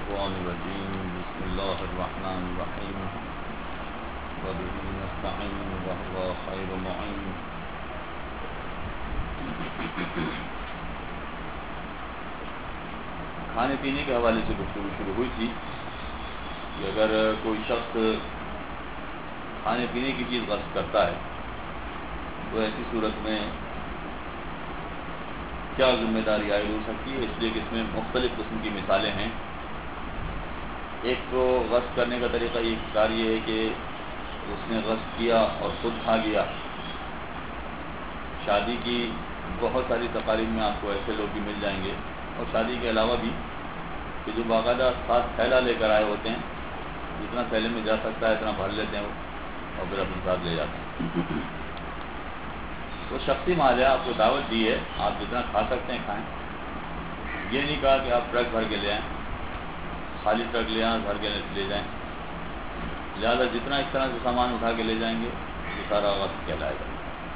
الشيطان الرجيم بسم الله الرحمن الرحيم وبه نستعين وهو خير معين. کھانے پینے کے حوالے سے گفتگو شروع ہوئی تھی کہ اگر کوئی شخص کھانے پینے کی چیز غصب کرتا ہے تو ایسی صورت میں کیا ذمہ داری عائد ہو سکتی ہے. اس لیے کہ اس میں مختلف قسم کی مثالیں ہیں. ایک تو غصب کرنے کا طریقہ یہ ہے کہ اس نے غصب کیا اور خود کھا گیا. شادی کی بہت ساری تقاریب میں آپ کو ایسے لوگ بھی مل جائیں گے، اور شادی کے علاوہ بھی کہ جو باقاعدہ ساتھ تھیلا لے کر آئے ہوتے ہیں، جتنا تھیلے میں جا سکتا ہے اتنا بھر لیتے ہیں اور پھر اپنے ساتھ لے جاتے ہیں. تو شخصی مال ہے، آپ کو دعوت دی ہے، آپ جتنا کھا سکتے ہیں کھائیں. یہ نہیں کہا کہ آپ ٹرک بھر کے لے آئیں، خالی ٹرک لے آئیں، بھر کے لے جائیں. لہٰذا جتنا اس طرح سے سامان اٹھا کے لے جائیں گے یہ سارا غصب کہلائے گا.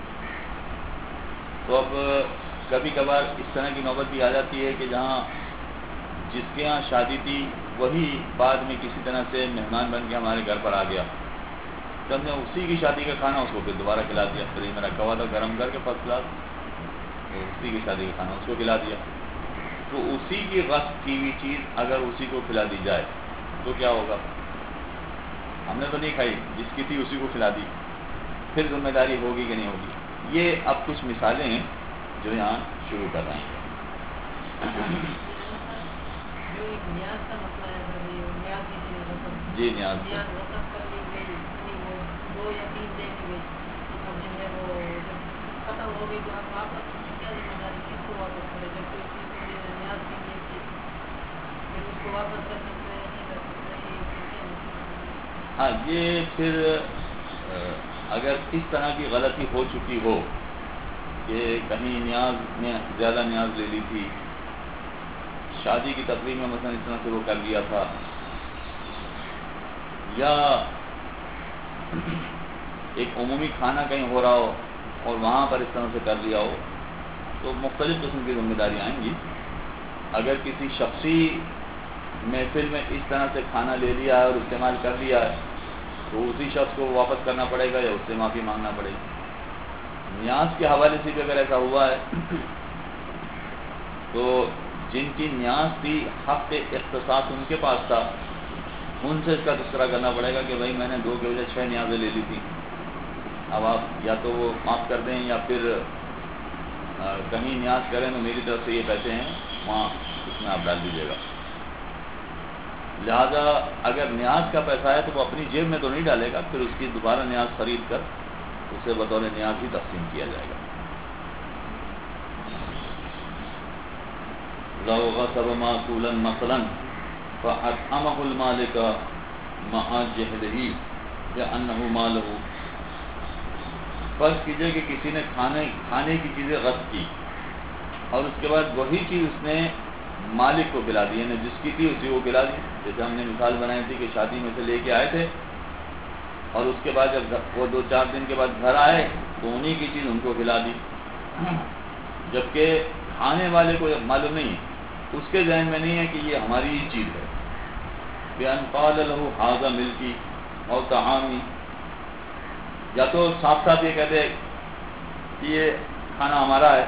تو اب کبھی کبھار اس طرح کی نوبت بھی آ جاتی ہے کہ جہاں جس کے یہاں شادی تھی وہی بعد میں کسی طرح سے مہمان بن کے ہمارے گھر پر آ گیا، تو ہم نے اسی کی شادی کا کھانا اس کو پھر دوبارہ کھلا دیا. پھر یہ میرا کوا تھا گرم کر کے فرسٹ کلاس، تو اسی کی شادی کا کھانا اس کو کھلا دیا. تو اسی کی غصب کی ہوئی چیز اگر اسی کو کھلا دی جائے تو کیا ہوگا؟ ہم نے تو نہیں کھائی، جس کی تھی اسی کو کھلا دی، پھر ذمہ داری ہوگی کہ نہیں ہوگی؟ یہ اب کچھ مثالیں ہیں جو یہاں شروع کر رہے ہیں. جی نیاز ہاں، یہ پھر اگر اس طرح کی غلطی ہو چکی ہو کہ کہیں نیاز میں زیادہ نیاز لے لی تھی، شادی کی تقریب میں مثلا اس طرح سے وہ کر لیا تھا، یا ایک عمومی کھانا کہیں ہو رہا ہو اور وہاں پر اس طرح سے کر لیا ہو، تو مختلف قسم کی ذمہ داری آئیں گی. اگر کسی شخصی محفل میں اس طرح سے کھانا لے لیا ہے اور استعمال کر لیا ہے تو اسی شخص کو واپس کرنا پڑے گا یا اس سے معافی مانگنا پڑے گی. نیاز کے حوالے سے بھی اگر ایسا ہوا ہے تو جن کی نیاز تھی، حق اختصاص ان کے پاس تھا، ان سے اس کا تذکرہ کرنا پڑے گا کہ بھائی میں نے 2 کی وجہ 6 نیازیں لے لی تھی، اب آپ یا تو وہ معاف کر دیں یا پھر کہیں نیاز کریں تو میری طرف سے یہ پیسے ہیں وہاں اس میں آپ ڈال دیجیے گا. لہذا اگر نیاز کا پیسہ ہے تو وہ اپنی جیب میں تو نہیں ڈالے گا، پھر اس کی دوبارہ نیاز خرید کر اسے بطور نیاز ہی تقسیم کیا جائے گا. لو غصب معقولا مثلا فأطعمه المالك مع جهله لأنه ماله. فرض کیجئے کہ کسی نے کھانے کی چیزیں غصب کی اور اس کے بعد وہی چیز اس نے مالک کو کھلا دی، یعنی جس کی تھی اسی کو کھلا دی. جیسے ہم نے مثال بنائی تھی کہ شادی میں سے لے کے آئے تھے اور اس کے بعد جب وہ 2-4 دن کے بعد گھر آئے تو انہی کی چیز ان کو کھلا دی، جبکہ کھانے والے کو معلوم نہیں، اس کے ذہن میں نہیں ہے کہ یہ ہماری ہی چیز ہے. بِأَنْ قَالَ لَهُ هَذَا مِلْكِي أَوْ طَعَامِي، یا تو صاف صاف یہ کہتے کہ یہ کھانا ہمارا ہے،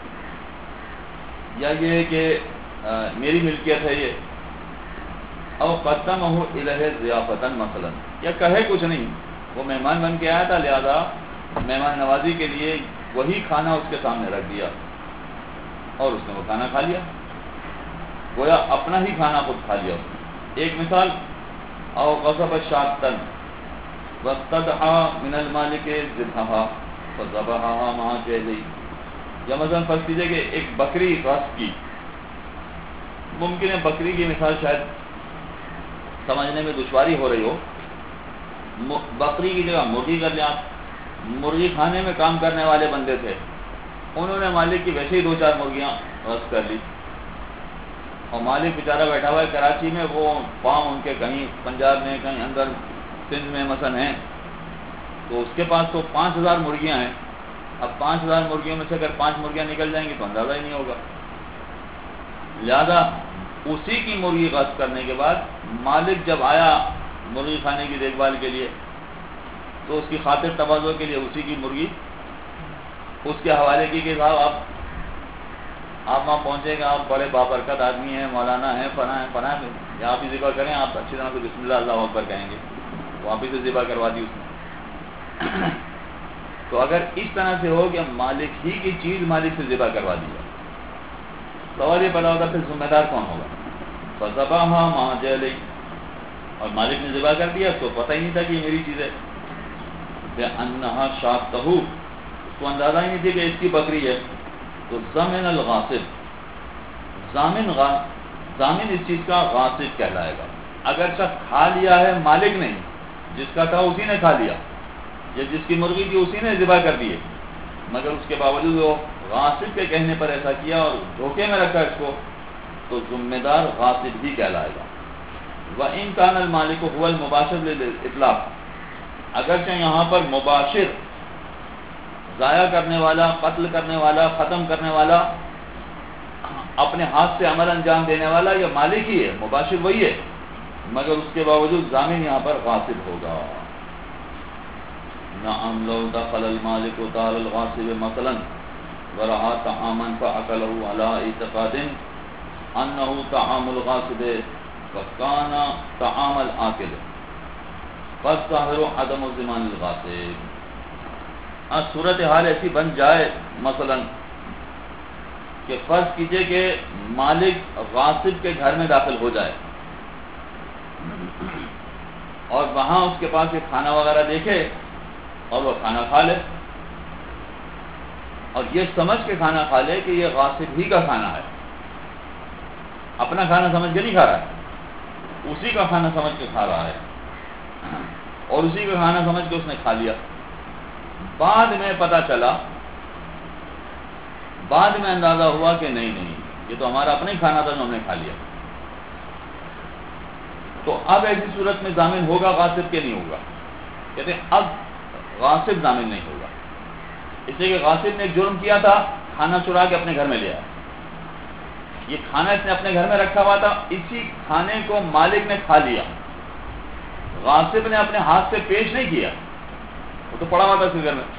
یا یہ کہ میری ملکیت ہے یہ. او قدمہ الیہ ضیافتاً مثلا، یا کہے کچھ نہیں، وہ مہمان بن کے آیا تھا لہذا مہمان نوازی کے لیے وہی کھانا اس کے سامنے رکھ دیا اور اس نے وہ کھانا کھا لیا، گویا اپنا ہی کھانا خود کھا لیا اس نے. ایک مثال، او غصب شاۃً واستدعى من المالک ذبحها فذبحها مع جهله. یا مثلا فرض کیجئے کہ ایک بکری غصب کی، ممکن ہے بکری کی مثال شاید سمجھنے میں دشواری ہو رہی ہو، بکری کی جگہ مرغی کر لیں آپ. مرغی کھانے میں کام کرنے والے بندے تھے، انہوں نے مالک کی ویسے ہی 2-4 مرغیاں غصب کر لی، اور مالک بیچارہ بیٹھا ہوا ہے کراچی میں، وہ فارم ان کے کہیں پنجاب میں کہیں اندر سندھ میں مثلا ہیں، تو اس کے پاس تو 5000 مرغیاں ہیں. اب 5000 مرغیوں میں سے اگر 5 مرغیاں نکل جائیں گی تو اندازہ ہی نہیں ہوگا. لہذا اسی کی مرغی غصب کرنے کے بعد مالک جب آیا مرغی خانے کی دیکھ بھال کے لیے تو اس کی خاطر تواضع کے لیے اسی کی مرغی اس کے حوالے کی کہ صاحب آپ وہاں پہنچے گا، آپ بڑے بابرکت آدمی ہیں، مولانا ہیں، فلاں ہیں، یہاں بھی ذبح کریں، آپ اچھی طرح سے بسم اللہ اللہ اکبر کہیں گے، وہاں بھی سے ذبح کروا دی اس نے۔ تو اگر اس طرح سے ہو کہ مالک ہی کی چیز مالک سے ذبح کروا دی جائے، سوال یہ پیدا ہوتا پھر ذمہ دار کون ہوگا؟ فذبحھا مع جہلہ، اور مالک نے ذبح کر دیا تو پتہ ہی نہیں تھا کہ یہ میری چیز ہے، بأنھا شاۃہ، اس کو اندازہ ہی نہیں تھی کہ اس کی بکری ہے، تو ضامن الغاصب، ضامن اس چیز کا غاصب کہلائے گا۔ اگرچہ کھا لیا ہے مالک نے، جس کا تھا اسی نے کھا لیا، یا جس کی مرغی تھی اسی نے ذبح کر دیے، مگر اس کے باوجود وہ غاصب کے کہنے پر ایسا کیا اور دھوکے میں رکھا اس کو، تو ذمہ دار غاصب بھی کہلائے گا۔ وَإِنْ كَانَ الْمَالِكُ هُوَ الْمُبَاشِرُ لِلْإِطْلَاقِ، اگرچہ یہاں پر مباشر، ضائع کرنے والا، قتل کرنے والا، ختم کرنے والا، اپنے ہاتھ سے عمل انجام دینے والا یہ مالک ہی ہے، مباشر وہی ہے، مگر اس کے باوجود ضامن یہاں پر غاصب ہوگا۔ نعم لو دخل المالک دار الغاصب مثلا ورعى طعاما فأكله على اعتقاد انه طعام الغاصب فكان طعام الآكل فالظاہر عدم ضمان الغاصب۔ صورتحال ایسی بن جائے مثلا کہ فرض کیجئے کہ مالک غاصب کے گھر میں داخل ہو جائے اور وہاں اس کے پاس یہ کھانا وغیرہ دیکھے اور وہ کھانا کھا لے، اور یہ سمجھ کے کھانا کھا لے کہ یہ غاصب ہی کا کھانا ہے، اپنا کھانا سمجھ کے نہیں کھا رہا ہے، اسی کا کھانا سمجھ کے کھا رہا ہے، اور اسی کا کھانا سمجھ کے اس نے کھا لیا۔ بعد میں پتہ چلا، بعد میں اندازہ ہوا کہ نہیں یہ تو ہمارا اپنا ہی کھانا تھا جو ہم نے کھا لیا، تو اب ایسی صورت میں ضامن ہوگا غاصب کے نہیں ہوگا؟ کہتے ہیں اب غاصب ضامن نہیں ہوگا، اس لیے کہ غاصب نے ایک جرم کیا تھا، کھانا چرا کے اپنے گھر میں لے آیا، یہ کھانا اس نے اپنے گھر میں رکھا ہوا تھا، اسی کھانے کو مالک نے کھا لیا، غاصب نے اپنے ہاتھ سے پیش نہیں کیا، وہ تو پڑا ہوا تھا اس کے گھر میں،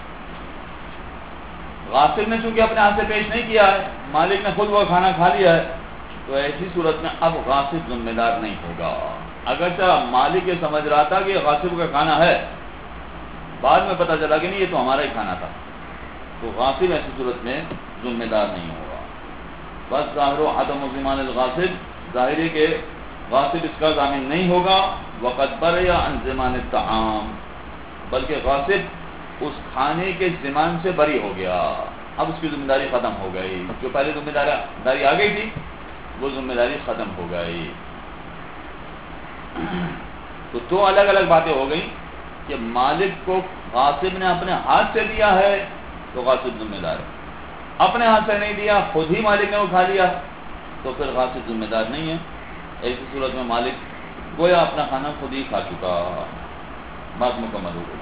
غاصب نے چونکہ اپنے ہاتھ سے پیش نہیں کیا ہے، مالک نے خود وہ کھانا کھا لیا ہے، تو ایسی صورت میں اب غاصب ذمہ دار نہیں ہوگا۔ اگرچہ مالک یہ سمجھ رہا تھا کہ غاصب کا کھانا ہے، بعد میں پتہ چلا کہ نہیں یہ تو ہمارا ہی کھانا تھا، تو غاصب ایسی صورت میں ذمہ دار نہیں ہوگا۔ بس ظاہر عدم ضمان الغاصب، ظاہر ہے کہ غاصب اس کا ضامن نہیں ہوگا، وقد برئ عن ضمان الطعام، بلکہ غاصب اس کھانے کے ضمان سے بری ہو گیا، اب اس کی ذمہ داری ختم ہو گئی، جو پہلے ذمہ داری آ گئی تھی وہ ذمہ داری ختم ہو گئی۔ تو دو الگ الگ باتیں ہو گئی کہ مالک کو غاصب نے اپنے ہاتھ سے دیا ہے تو غاصب ذمہ دار ہے، اپنے ہاتھ سے نہیں دیا، خود ہی مالک نے وہ کھا لیا تو پھر غاصب ذمہ دار نہیں ہے۔ ایسی صورت میں مالک گویا اپنا کھانا خود ہی کھا چکا، بات مکمل ہو گئی۔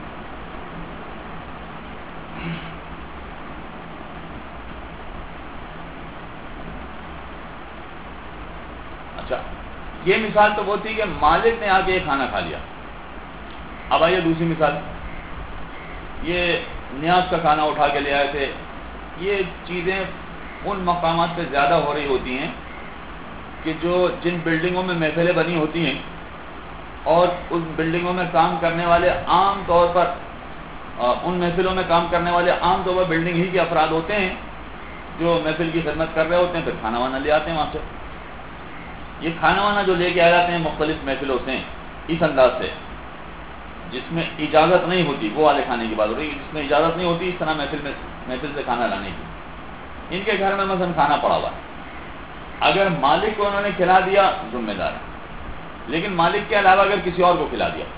اچھا، یہ مثال تو وہ تھی کہ مالک نے آ کے یہ کھانا کھا لیا۔ اب آئیے دوسری مثال، یہ نیاز کا کھانا اٹھا کے لے آئے تھے، یہ چیزیں ان مقامات پہ زیادہ ہو رہی ہوتی ہیں کہ جن بلڈنگوں میں محفلیں بنی ہوتی ہیں اور ان بلڈنگوں میں کام کرنے والے عام طور پر ان محفلوں میں کام کرنے والے عام طور پر بلڈنگ ہی کے افراد ہوتے ہیں جو محفل کی خدمت کر رہے ہوتے ہیں، پھر کھانا وانا لے آتے ہیں وہاں سے۔ یہ کھانا وانا جو لے کے آ جاتے ہیں مختلف محفلوں سے اس انداز سے، جس میں اجازت نہیں ہوتی، وہ والے کھانے کی بات ہو رہی ہے، جس میں اجازت نہیں ہوتی اس طرح محفل سے کھانا لانے کی، ان کے گھر میں مثلا کھانا پڑا ہوا ہے، اگر مالک کو انہوں نے کھلا دیا ذمہ دار ہے، لیکن مالک کے علاوہ اگر کسی اور کو کھلا دیا،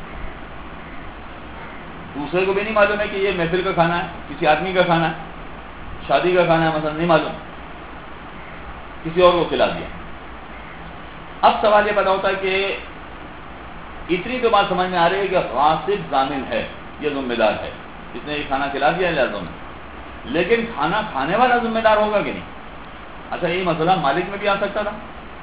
دوسرے کو بھی نہیں معلوم ہے کہ یہ محفل کا کھانا ہے، کسی آدمی کا کھانا ہے، شادی کا کھانا ہے مثلا، نہیں معلوم، کسی اور کو کھلا دیا۔ اب سوال یہ پیدا ہوتا ہے کہ اتنی تو بات سمجھ میں آ رہی ہے کہ غاصب ضامن ہے، یہ ذمہ دار ہے، اس نے یہ کھانا کھلا دیا ہے لہذا میں، لیکن کھانا کھانے والا ذمہ دار ہوگا کہ نہیں؟ اچھا، یہ مسئلہ مالک میں بھی آ سکتا تھا،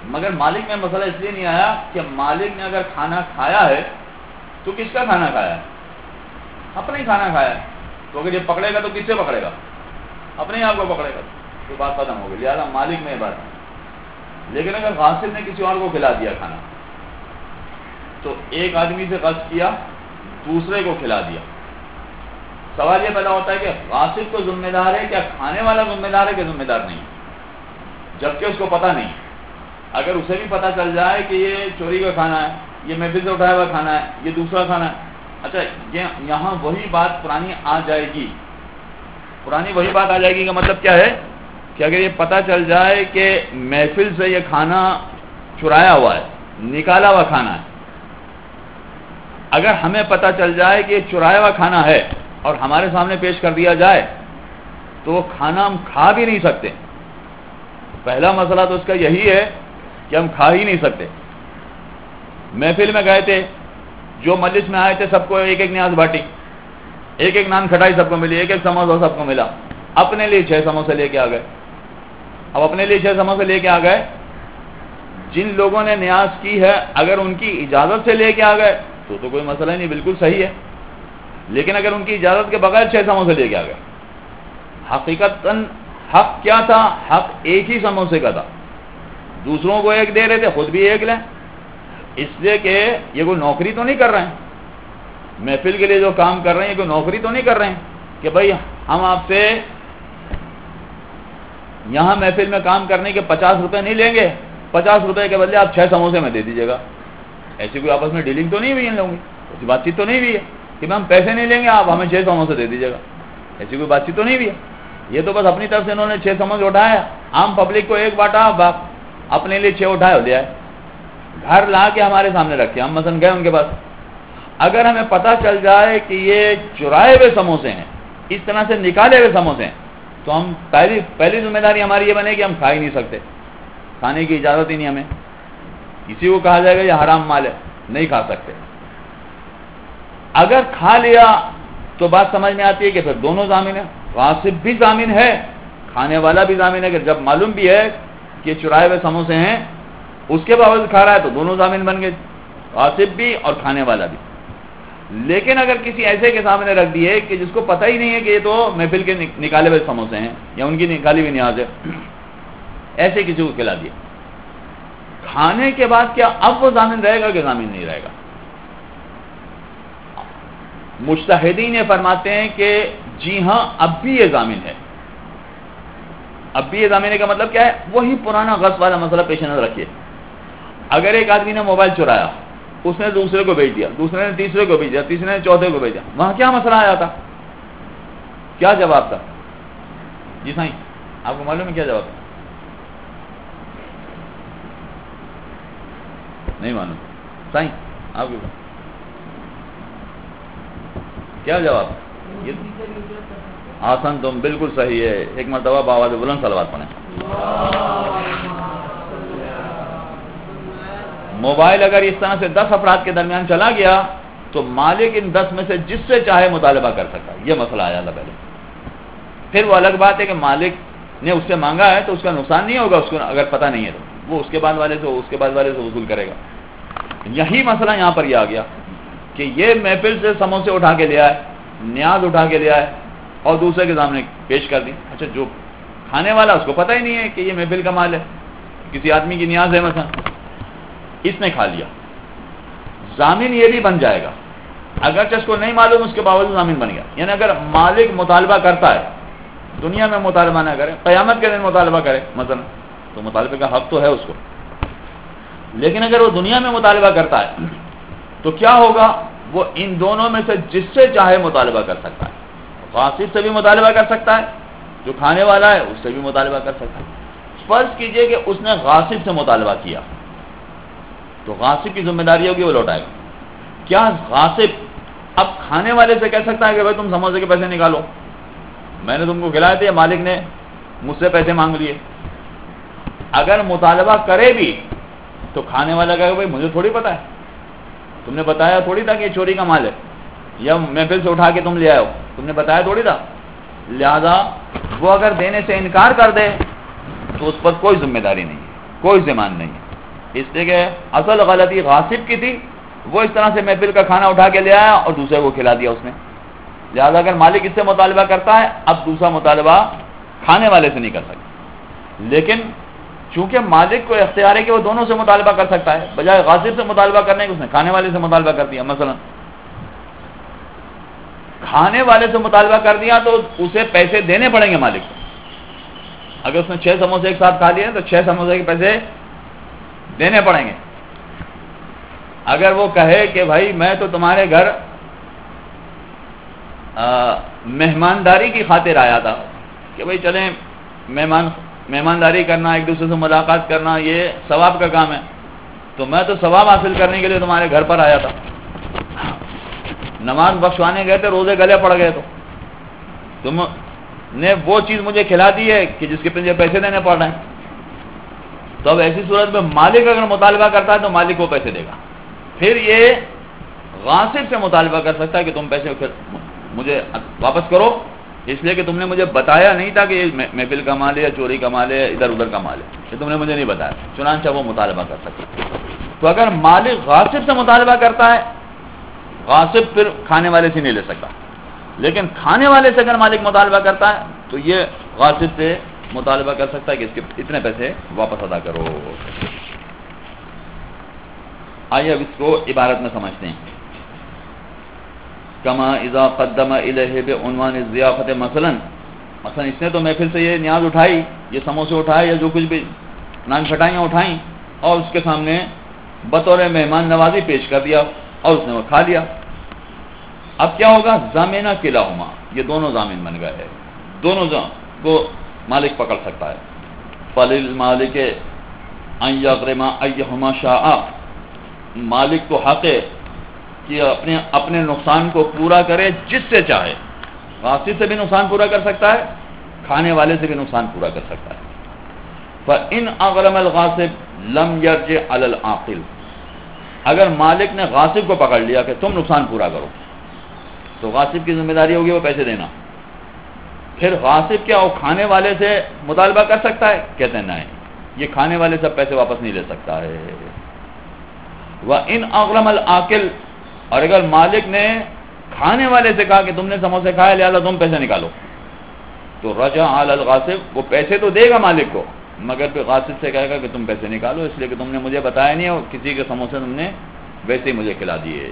مگر مالک میں مسئلہ اس لیے نہیں آیا کہ مالک نے اگر کھانا کھایا ہے تو کس کا کھانا کھایا ہے؟ اپنا ہی کھانا کھایا ہے. تو اگر یہ پکڑے گا تو کس سے پکڑے گا؟ اپنے ہی آپ کو پکڑے گا. تو بات ختم ہو گئی. لہٰذا مالک میں یہ بات ہے. لیکن اگر غاصب نے کسی اور کو کھلا دیا کھانا تو ایک آدمی سے غصب کیا دوسرے کو کھلا دیا. سوال یہ پیدا ہوتا ہے کہ غاصب تو ذمہ دار ہے، کیا کھانے والا ذمہ دار ہے کہ ذمہ دار نہیں؟ جبکہ اس کو پتہ نہیں. اگر اسے بھی پتہ چل جائے کہ یہ چوری کا کھانا ہے، یہ محفل سے اٹھایا ہوا کھانا ہے، یہ دوسرا کھانا ہے، اچھا یہاں وہی بات پرانی آ جائے گی. پرانی وہی بات آ جائے گی کا مطلب کیا ہے کہ اگر یہ پتہ چل جائے کہ محفل سے یہ کھانا چرایا ہوا ہے، نکالا ہوا کھانا ہے، اگر ہمیں پتہ چل جائے کہ یہ چرایا ہوا کھانا ہے اور ہمارے سامنے پیش کر دیا جائے تو وہ کھانا ہم کھا بھی نہیں سکتے. پہلا مسئلہ تو اس کا یہی ہے کہ ہم کھا ہی نہیں سکتے. محفل میں گئے تھے، جو مجلس میں آئے تھے سب کو ایک ایک نیاز بانٹی، ایک ایک نان کھٹائی سب کو ملی، ایک ایک سموسہ سب کو ملا. اپنے لیے 6 سموسے لے کے آ گئے. اب اپنے لیے 6 سموسے لے کے آ گئے. جن لوگوں نے نیاز کی ہے اگر ان کی اجازت سے لے کے آ گئے تو کوئی مسئلہ نہیں، بالکل صحیح ہے. لیکن اگر ان کی اجازت کے بغیر 6 سموسے لے کے آ گئے، حقیقتاً حق کیا تھا؟ حق ایک ہی سموسے کا تھا. دوسروں کو ایک دے رہے تھے، خود بھی ایک لیں. اس لیے کہ یہ کوئی نوکری تو نہیں کر رہے ہیں. محفل کے لیے جو کام کر رہے ہیں یہ کوئی نوکری تو نہیں کر رہے ہیں کہ بھائی ہم آپ سے یہاں محفل میں کام کرنے کے 50 روپے نہیں لیں گے، 50 روپے کے بدلے آپ 6 سموسے میں دے دیجیے گا. ایسی کوئی آپس میں ڈیلنگ تو نہیں ہوئی ان لوگوں کی، ایسی بات چیت تو نہیں ہوئی ہے کہ ہم پیسے نہیں لیں گے، آپ ہمیں 6 سموسے دے دیجیے گا. ایسی کوئی بات چیت تو نہیں ہوئی ہے. یہ تو بس اپنی طرف سے انہوں نے 6 سموسے اٹھایا، عام پبلک کو ایک بانٹا، اپنے لیے 6 اٹھائے ہو لیا ہے، گھر لا کے ہمارے سامنے رکھے. ہم مثلا گئے ان کے پاس. اگر ہمیں پتہ چل جائے کہ یہ چرائے ہوئے سموسے ہیں، اس طرح سے نکالے ہوئے سموسے ہیں، تو ہم پہلی ذمہ داری ہماری یہ بنے کہ ہم کھا ہی نہیں سکتے. کھانے کی اجازت ہی نہیں ہمیں. کسی کو کہا جائے گا یہ حرام مال ہے، نہیں کھا سکتے. اگر کھا لیا تو بات سمجھ میں آتی ہے کہ پھر دونوں ضامن ہیں. غاصب بھی ضامن ہے، کھانے والا بھی ضامن ہے. کہ جب معلوم بھی ہے کہ چرائے ہوئے سموسے ہیں اس کے باوجود کھا رہا ہے تو دونوں ضامن بن گئے، غاصب بھی اور کھانے والا بھی. لیکن اگر کسی ایسے کے سامنے رکھ دیے کہ جس کو پتہ ہی نہیں ہے کہ یہ تو محفل کے نکالے ہوئے سموسے ہیں یا ان کی نکالی ہوئی نیاز ہے، ایسے کسی کو کھلا دیا، کھانے کے بعد کیا اب وہ ضامن رہے گا کہ ضامن نہیں رہے گا؟ مجتہدین یہ فرماتے ہیں کہ جی ہاں اب بھی یہ ضامن ہے. اب بھی یہ ضامن کا مطلب کیا ہے؟ وہی پرانا غصب والا مسئلہ پیش نظر رکھیے. اگر ایک آدمی نے موبائل چرایا، اس نے دوسرے کو بھیج دیا، دوسرے نے تیسرے کو بھیجا، تیسرے نے چوتھے کو بھیجا، وہاں کیا مسئلہ آیا تھا؟ کیا جواب تھا؟ جی سائیں آپ کو معلوم ہے کیا جواب تھا؟ نہیں معلوم. سائیں آپ کو کیا جواب؟ آسان تم بالکل صحیح ہے. ایک مرتبہ بآواز بلند صلوات پڑھیں. موبائل اگر اس طرح سے 10 افراد کے درمیان چلا گیا تو مالک ان 10 میں سے جس سے چاہے مطالبہ کر سکتا ہے. یہ مسئلہ آیا تھا پہلے. پھر وہ الگ بات ہے کہ مالک نے اس سے مانگا ہے تو اس کا نقصان نہیں ہوگا. اس کو اگر پتہ نہیں ہے تو وہ اس کے بعد والے سے وصول کرے گا. یہی مسئلہ یہاں پر یہ آ گیا کہ یہ محفل سے سموسے اٹھا کے لیا ہے، نیاز اٹھا کے لیا ہے اور دوسرے کے سامنے پیش کر دی. اچھا جو کھانے والا اس کو پتہ ہی نہیں ہے کہ یہ محفل کا مال ہے، کسی آدمی کی نیاز ہے مثلا، اس نے کھا لیا. ضامن یہ بھی بن جائے گا اگرچہ اس کو نہیں معلوم، اس کے باوجود ضامن بن گیا. یعنی اگر مالک مطالبہ کرتا ہے، دنیا میں مطالبہ نہ کرے، قیامت کے دن مطالبہ کرے مثلا، تو مطالبے کا حق تو ہے اس کو. لیکن اگر وہ دنیا میں مطالبہ کرتا ہے تو کیا ہوگا؟ وہ ان دونوں میں سے جس سے چاہے مطالبہ کر سکتا ہے. غاصب سے بھی مطالبہ کر سکتا ہے، جو کھانے والا ہے اس سے بھی مطالبہ کر سکتا ہے. فرض کیجئے کہ اس نے غاصب سے مطالبہ کیا تو غاصب کی ذمہ داری ہوگی وہ لوٹائے گا. کیا غاصب اب کھانے والے سے کہہ سکتا ہے کہ بھائی تم سموسے کے پیسے نکالو، میں نے تم کو کھلائے تھے، مالک نے مجھ سے پیسے مانگ لیے؟ اگر مطالبہ کرے بھی تو کھانے والا کہے گا بھائی مجھے تھوڑی پتا ہے، تم نے بتایا تھوڑی تھا کہ یہ چوری کا مال ہے، یا محفل سے اٹھا کے تم لے آئے ہو، تم نے بتایا تھوڑی تھا. لہذا وہ اگر دینے سے انکار کر دے تو اس پر کوئی ذمہ داری نہیں ہے، کوئی ضمان نہیں ہے. اس لیے کہ اصل غلطی غاصب کی تھی، وہ اس طرح سے محفل کا کھانا اٹھا کے لے آیا اور دوسرے کو کھلا دیا اس نے. لہذا اگر مالک اس سے مطالبہ کرتا ہے، اب دوسرا مطالبہ کھانے والے سے نہیں کر سکتا. لیکن چونکہ مالک کو اختیار ہے کہ وہ دونوں سے مطالبہ کر سکتا ہے، بجائے غاصب سے مطالبہ کرنے کے اس نے کھانے والے سے مطالبہ کر دیا. مثلا کھانے والے سے مطالبہ کر دیا تو اسے پیسے دینے پڑیں گے مالک کو. اگر اس نے 6 سموسے ایک ساتھ کھا لیے تو 6 سموسے کے پیسے دینے پڑیں گے. اگر وہ کہے کہ بھائی میں تو تمہارے گھر مہمانداری کی خاطر آیا تھا کہ بھائی چلیں مہمانداری کرنا، ایک دوسرے سے ملاقات کرنا یہ ثواب کا کام ہے، تو میں تو ثواب حاصل کرنے کے لیے تمہارے گھر پر آیا تھا. نماز بخشوانے گئے تھے، روزے گلے پڑ گئے تو تم نے وہ چیز مجھے کھلا دی ہے کہ جس کے مجھے پیسے دینے پڑ رہے ہیں. تو اب ایسی صورت میں مالک اگر مطالبہ کرتا ہے تو مالک کو پیسے دے گا. پھر یہ غاصب سے مطالبہ کر سکتا ہے کہ تم پیسے مجھے واپس کرو، اس لیے کہ تم نے مجھے بتایا نہیں تھا کہ یہ محفل کا مال ہے یا چوری کا مال ہے، ادھر ادھر کا مال ہے، یہ تم نے مجھے نہیں بتایا، چنانچہ وہ مطالبہ کر سکتا ہے. تو اگر مالک غاصب سے مطالبہ کرتا ہے، غاصب پھر کھانے والے سے نہیں لے سکتا. لیکن کھانے والے سے اگر مالک مطالبہ کرتا ہے تو یہ غاصب سے مطالبہ کر سکتا ہے کہ اس کے اتنے پیسے واپس ادا کرو. آئیے اب اس کو عبارت میں سمجھتے ہیں. کما اذا قدم الیہ بعنوان الضیافت، مثلا اس نے تو محفل سے یہ نیاز اٹھائی، یہ سموسے اٹھائے یا جو کچھ بھی نان کھٹائیاں اٹھائیں اور اس کے سامنے بطور مہمان نوازی پیش کر دیا اور اس نے وہ کھا لیا. اب کیا ہوگا؟ ضامنہ کلاہما، یہ دونوں ضامن بن گئے ہیں، دونوں کو مالک پکڑ سکتا ہے. فللمالک ان یغرم ایہما شاء، مالک کو حق ہے کہ اپنے نقصان کو پورا کرے جس سے چاہے. غاصب سے بھی نقصان پورا کر سکتا ہے، کھانے والے سے بھی نقصان پورا کر سکتا ہے. فإن اغرم الغاصب لم يرجع علی العاقل، اگر مالک نے غاصب کو پکڑ لیا کہ تم نقصان پورا کرو تو غاصب کی ذمہ داری ہوگی وہ پیسے دینا. پھر غاصب کیا وہ کھانے والے سے مطالبہ کر سکتا ہے؟ کہتے ہیں نہیں، یہ کھانے والے سے پیسے واپس نہیں لے سکتا ہے. وَإِنْ أَغْرَمَ الْعَاقِلُ، اور اگر مالک نے کھانے والے سے کہا کہ تم نے سموسے کھائے لہذا تم پیسے نکالو، تو رجع علی الغاصب، وہ پیسے تو دے گا مالک کو مگر پھر غاصب سے کہے گا کہ تم پیسے نکالو اس لیے کہ تم نے مجھے بتایا نہیں اور کسی کے سموسے تم نے ویسے ہی مجھے کھلا دیے.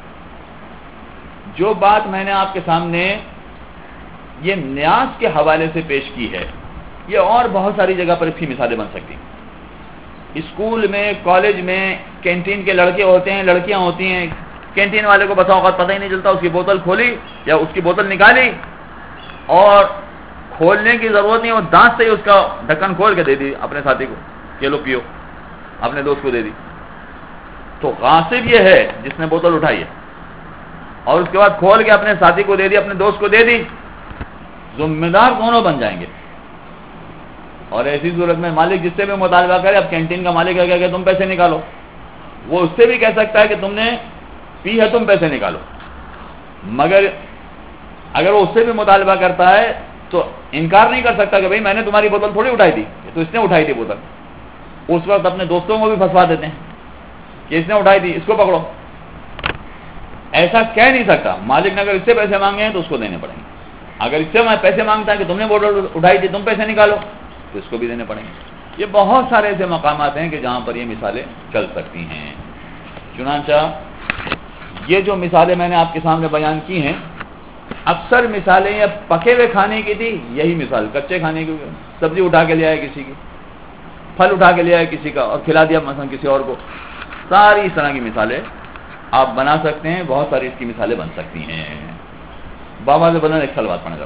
جو بات میں نے آپ کے سامنے یہ نیاز کے حوالے سے پیش کی ہے، یہ اور بہت ساری جگہ پر اس کی مثالیں بن سکتی ہیں. اسکول میں، کالج میں کینٹین کے لڑکے ہوتے ہیں، لڑکیاں ہوتی ہیں، کینٹین والے کو بسا اوقات پتہ ہی نہیں چلتا، اس کی بوتل کھولی یا اس کی بوتل نکالی اور کھولنے کی ضرورت نہیں، وہ دانت سے ہی اس کا ڈھکن کھول کے دے دی اپنے ساتھی کو کہ لو پیو، اپنے دوست کو دے دی. تو غاصب یہ ہے جس نے بوتل اٹھائی ہے اور اس کے بعد کھول کے اپنے ساتھی کو دے دی، اپنے دوست کو دے دی. ذمہ دار دونوں بن جائیں گے. اور ایسی صورت میں مالک جس سے بھی مطالبہ کرے، اب کینٹین کا مالک ہے کہ تم پیسے نکالو، وہ اس سے بھی کہہ سکتا ہے کہ تم نے پی ہے تم پیسے نکالو. مگر اگر وہ اس سے بھی مطالبہ کرتا ہے تو انکار نہیں کر سکتا کہ بھئی میں نے تمہاری بوتل تھوڑی اٹھائی تھی، تو اس نے اٹھائی تھی بوتل. اس وقت اپنے دوستوں کو بھی پھنسوا دیتے ہیں کہ اس نے اٹھائی تھی، اس کو پکڑو. ایسا کہہ نہیں سکتا. مالک نے اگر اس سے پیسے مانگے ہیں تو اس کو دینے پڑیں گے. اگر اس سے میں پیسے مانگتا ہے کہ تم نے بوتل اٹھائی تھی تم پیسے نکالو تو اس کو بھی دینے پڑیں گے. یہ بہت سارے ایسے مقامات ہیں کہ جہاں پر یہ مثالیں چل سکتی ہیں. چنانچہ یہ جو مثالیں میں نے آپ کے سامنے بیان کی ہیں، اکثر مثالیں یہ پکے ہوئے کھانے کی تھی، یہی مثال کچے کھانے کی، سبزی اٹھا کے لے آئے کسی کی، پھل اٹھا کے لے آئے کسی کا اور کھلا دیا مثلا کسی اور کو. ساری اس طرح کی مثالیں آپ بنا سکتے ہیں، بہت ساری اس کی مثالیں بن سکتی ہیں. بابا سے بولنا ایک سال بات پڑھنے کا.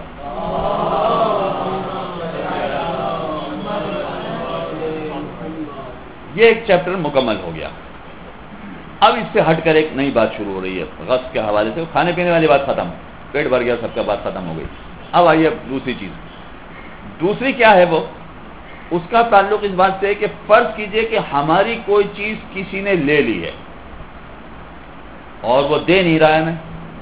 یہ ایک چیپٹر مکمل ہو گیا. اب اس سے ہٹ کر ایک نئی بات شروع ہو رہی ہے غصب کے حوالے سے. کھانے پینے والی بات ختم، پیٹ بھر گیا، سب کا بات ختم ہو گئی. اب آئیے دوسری چیز. دوسری کیا ہے وہ؟ اس کا تعلق اس بات سے ہے کہ فرض کیجئے کہ ہماری کوئی چیز کسی نے لے لی ہے اور وہ دے نہیں رہا ہے. میں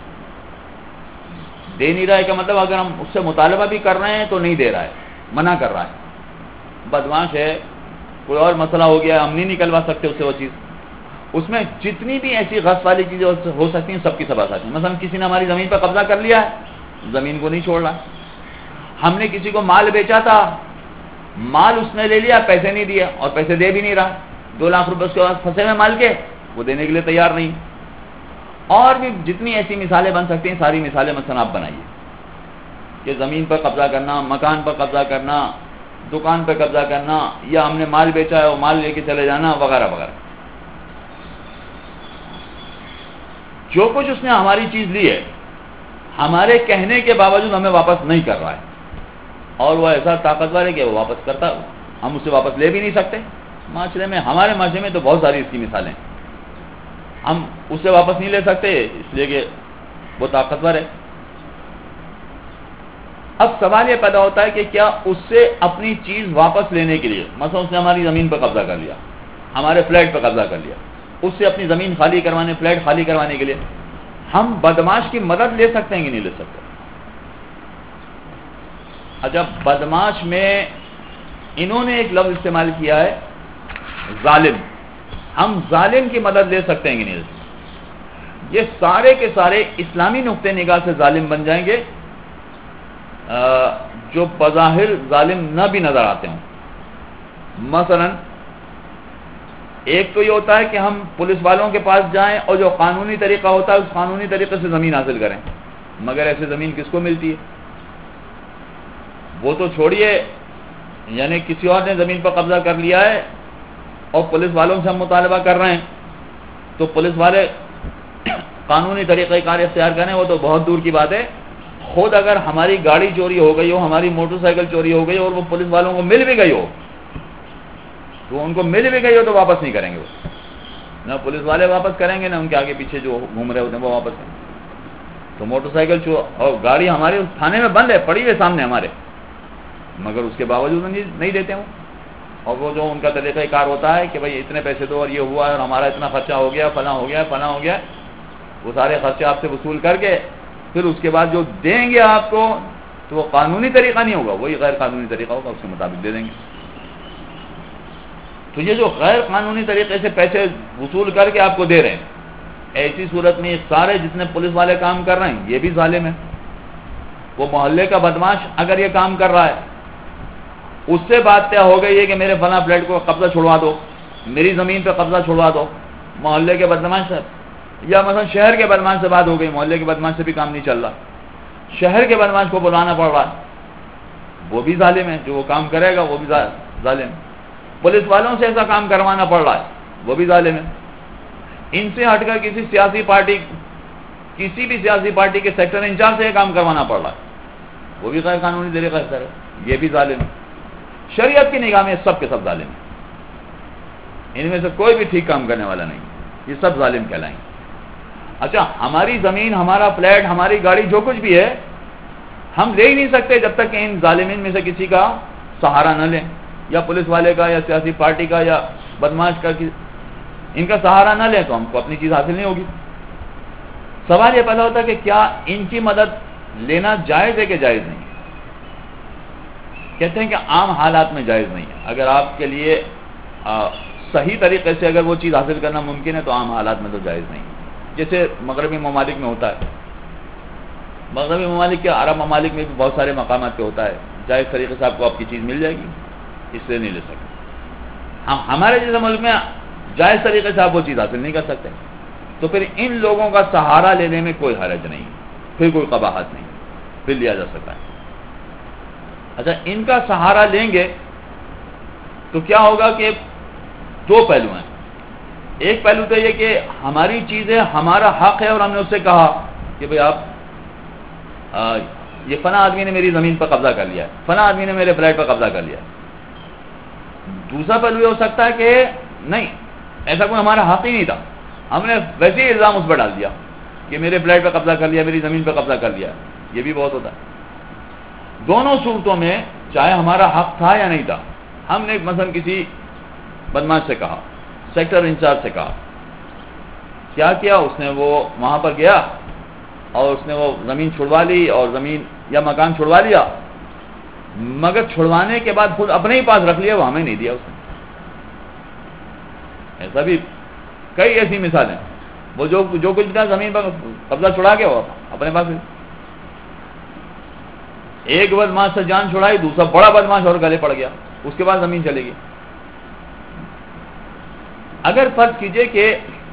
دے نہیں رہا ہے کا مطلب اگر ہم اس سے مطالبہ بھی کر رہے ہیں تو نہیں دے رہا ہے، منع کر رہا ہے. بدمعاش ہے، کوئی اور مسئلہ ہو گیا, ہم نہیں نکلوا سکتے اس سے وہ چیز. اس میں جتنی بھی ایسی غصب والی چیزیں ہو سکتی ہیں سب کی سب آ سکتی ہیں. مثلا کسی نے ہماری زمین پر قبضہ کر لیا ہے, زمین کو نہیں چھوڑ رہا. ہم نے کسی کو مال بیچا تھا, مال اس نے لے لیا, پیسے نہیں دیا اور پیسے دے بھی نہیں رہا. 2 لاکھ روپے اس کے بعد پھنسے ہوئے مال کے, وہ دینے کے لیے تیار نہیں. اور بھی جتنی ایسی مثالیں بن سکتی ہیں ساری مثالیں مثلا آپ بنائیے کہ زمین پر قبضہ کرنا, مکان پر قبضہ کرنا, دکان پہ قبضہ کرنا, یا ہم نے مال بیچا ہے وہ مال لے کے چلے جانا وغیرہ وغیرہ. جو کچھ اس نے ہماری چیز لی ہے, ہمارے کہنے کے باوجود ہمیں واپس نہیں کر رہا ہے, اور وہ ایسا طاقتور ہے کہ وہ واپس کرتا, ہم اسے واپس لے بھی نہیں سکتے. معاشرے میں, ہمارے معاشرے میں تو بہت ساری اس کی مثالیں ہیں. ہم اسے واپس نہیں لے سکتے اس لیے کہ وہ طاقتور ہے. اب سوال یہ پیدا ہوتا ہے کہ کیا اس سے اپنی چیز واپس لینے کے لیے, مثلا اس نے ہماری زمین پر قبضہ کر لیا, ہمارے فلیٹ پر قبضہ کر لیا, اس سے اپنی زمین خالی کروانے, فلیٹ خالی کروانے کے لیے ہم بدماش کی مدد لے سکتے ہیں کہ نہیں لے سکتے؟ اچھا, بدماش میں انہوں نے ایک لفظ استعمال کیا ہے ظالم. ہم ظالم کی مدد لے سکتے ہیں کہ نہیں لے سکتے؟ یہ سارے کے سارے اسلامی نقطۂ نگاہ سے ظالم بن جائیں گے جو بظاہر ظالم نہ بھی نظر آتے ہوں. مثلا ایک تو یہ ہوتا ہے کہ ہم پولیس والوں کے پاس جائیں اور جو قانونی طریقہ ہوتا ہے اس قانونی طریقے سے زمین حاصل کریں, مگر ایسے زمین کس کو ملتی ہے؟ وہ تو چھوڑیے, یعنی کسی اور نے زمین پر قبضہ کر لیا ہے اور پولیس والوں سے ہم مطالبہ کر رہے ہیں, تو پولیس والے قانونی طریقہ کار اختیار کریں وہ تو بہت دور کی بات ہے. خود اگر ہماری گاڑی چوری ہو گئی ہو, ہماری موٹر سائیکل چوری ہو گئی اور وہ پولیس والوں کو مل بھی گئی ہو, تو ان کو مل بھی گئی ہو تو واپس نہیں کریں گے وہ. نہ پولیس والے واپس کریں گے, نہ ان کے آگے پیچھے جو گھوم رہے ہوتے ہیں وہ واپس کریں گے. تو موٹر سائیکل اور گاڑی ہماری تھانے میں بند ہے, پڑی ہوئے سامنے ہمارے, مگر اس کے باوجود نہیں دیتے ہوں. اور وہ جو ان کا طریقہ کار ہوتا ہے کہ بھائی اتنے پیسے دو اور یہ ہوا ہے اور ہمارا اتنا خرچہ ہو گیا, فلاں ہو گیا, فلاں ہو گیا, وہ سارے خرچے آپ سے وصول کر کے پھر اس کے بعد جو دیں گے آپ کو تو وہ قانونی طریقہ نہیں ہوگا, وہی غیر قانونی طریقہ ہوگا, اس کے مطابق دے دیں گے. تو یہ جو غیر قانونی طریقے سے پیسے وصول کر کے آپ کو دے رہے ہیں, ایسی صورت میں یہ سارے جتنے پولیس والے کام کر رہے ہیں یہ بھی ظالم ہے. وہ محلے کا بدماش اگر یہ کام کر رہا ہے, اس سے بات طے ہو گئی ہے کہ میرے فلاں فلیٹ کو قبضہ چھڑوا دو, میری زمین پہ قبضہ چھڑوا دو, محلے کے بدماش سے, یا مثلا شہر کے بدماش سے بات ہو گئی, محلے کے بدماش سے بھی کام نہیں چل رہا, شہر کے بدماش کو بلانا پڑ رہا ہے, وہ بھی ظالم ہے. جو وہ کام کرے گا وہ بھی ظالم ہے. پولیس والوں سے ایسا کام کروانا پڑ رہا ہے, وہ بھی ظالم ہے. ان سے ہٹ کر کسی بھی سیاسی پارٹی کے سیکٹر انچارج سے یہ کام کروانا پڑ رہا ہے, وہ بھی غیر قانونی طریقہ سے ہے, یہ بھی ظالم ہے. شریعت کی نگاہ میں سب کے سب ظالم ہیں, ان میں سے کوئی بھی ٹھیک کام کرنے والا نہیں, یہ سب ظالم کہلائیں گے. اچھا, ہماری زمین, ہمارا فلیٹ, ہماری گاڑی, جو کچھ بھی ہے ہم لے ہی نہیں سکتے جب تک کہ ان ظالمین میں سے کسی کا سہارا نہ لیں, یا پولیس والے کا, یا سیاسی پارٹی کا, یا بدماش کا, ان کا سہارا نہ لیں تو ہم کو اپنی چیز حاصل نہیں ہوگی. سوال یہ پیدا ہوتا ہے کہ کیا ان کی مدد لینا جائز ہے کہ جائز نہیں؟ کہتے ہیں کہ عام حالات میں جائز نہیں ہے. اگر آپ کے لیے صحیح طریقے سے اگر وہ چیز حاصل کرنا ممکن ہے تو عام حالات میں تو جائز نہیں. جیسے مغربی ممالک میں ہوتا ہے, مغربی ممالک کے, عرب ممالک میں بھی بہت سارے مقامات پہ ہوتا ہے, جائز طریقے سے آپ کو آپ کی چیز مل جائے گی, اس سے نہیں لے سکتے. ہمارے جیسے ملک میں جائز طریقے سے آپ وہ چیز حاصل نہیں کر سکتے, تو پھر ان لوگوں کا سہارا لینے میں کوئی حرج نہیں, پھر کوئی قباحت نہیں, پھر لیا جا سکتا ہے. اچھا, ان کا سہارا لیں گے تو کیا ہوگا کہ 2 پہلو ہیں. ایک پہلو تو یہ کہ ہماری چیزیں ہمارا حق ہے اور ہم نے اس سے کہا کہ بھئی آپ یہ فلاں آدمی نے میری زمین پر قبضہ کر لیا ہے, فلاں آدمی نے میرے فلیٹ پر قبضہ کر لیا ہے. دوسرا پہلو یہ ہو سکتا ہے کہ نہیں, ایسا کوئی ہمارا حق ہی نہیں تھا, ہم نے ویسے ہی الزام اس پر ڈال دیا کہ میرے فلیٹ پر قبضہ کر لیا, میری زمین پر قبضہ کر لیا. یہ بھی بہت ہوتا ہے. دونوں صورتوں میں چاہے ہمارا حق تھا یا نہیں تھا, ہم نے مثلا کسی بدماش سے کہا, سیکٹر انچارج سے کہا, کیا اس نے وہ وہاں پر گیا اور اس نے وہ زمین چھڑوا لی اور زمین یا مکان چھڑوا لیا, مگر چھڑوانے کے بعد خود اپنے ہی پاس رکھ لیا, وہ ہمیں نہیں دیا اس نے. ایسا بھی کئی ایسی مثالیں، وہ جو کچھ تھا زمین پر قبضہ چھڑا کے ہوا اپنے پاس، ایک بدماش سے جان چھڑائی، دوسرا بڑا بدماش اور گلے پڑ گیا، اس کے بعد زمین چلے گی۔ اگر فرض کیجئے کہ